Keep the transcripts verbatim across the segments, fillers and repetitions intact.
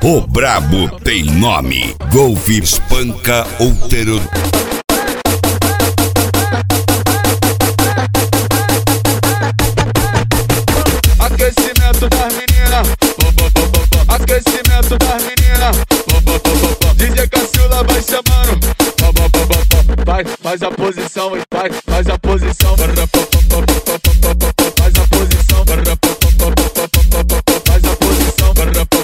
O brabo tem nome. Golf espanca útero. Aquecimento das meninas, aquecimento das meninas. D J Caçula vai chamando. Vai, faz a posição, vai, faz a posição. Faz a posição, faz a posição. Faz a posição,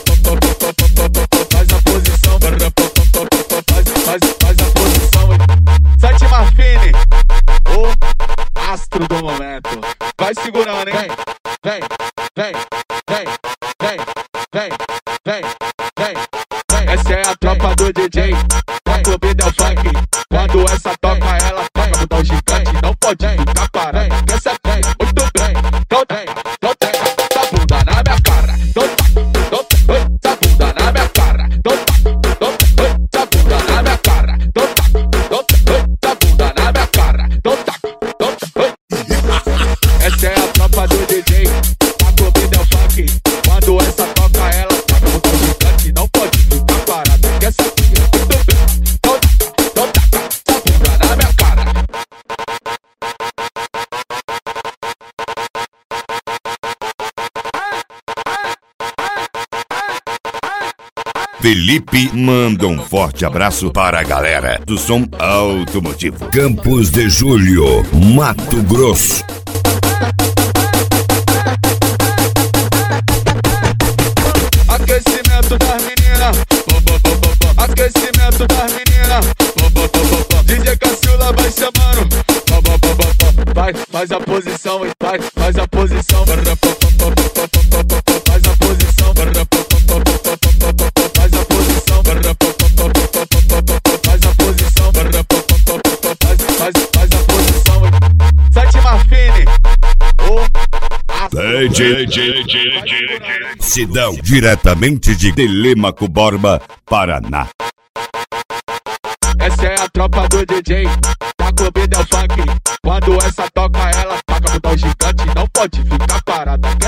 faz, faz, faz a posição. Sete Marfine, o astro do momento. Vai segurando, hein? Vem, vem, vem, vem, vem, vem, vem, vem. Essa é a tropa do D J, a clube del funk. Quando essa toca, ela toca, mudar o gigante. Não pode ficar parada, que essa vem muito bem. Não tem, não tem, essa bunda na minha cara. Não tá, não tem, essa bunda na minha cara. Não tá, não tem, essa bunda na minha cara. Não tá, não tem, essa bunda na minha cara. Não tá, não tem. Essa é a tropa do D J, a clube del funk. Quando essa toca, ela toca, mudar o gigante. Não pode ficar parada, que essa vem muito bem. Felipe manda um forte abraço para a galera do som automotivo. Campos de Julho, Mato Grosso. Aquecimento das meninas, aquecimento das meninas. D J Caçula vai chamando. Vai, faz a posição, vai, faz a posição. Faz a posição, faz a posição. Faz a posição, faz, faz, faz a posição. Sete Marfine, o D J, D J, Sidão, diretamente de Telêmaco Borba, Paraná. Essa é a tropa do D J, da clube del funk. Quando essa toca, ela toca, mudar o gigante. Não pode ficar parada.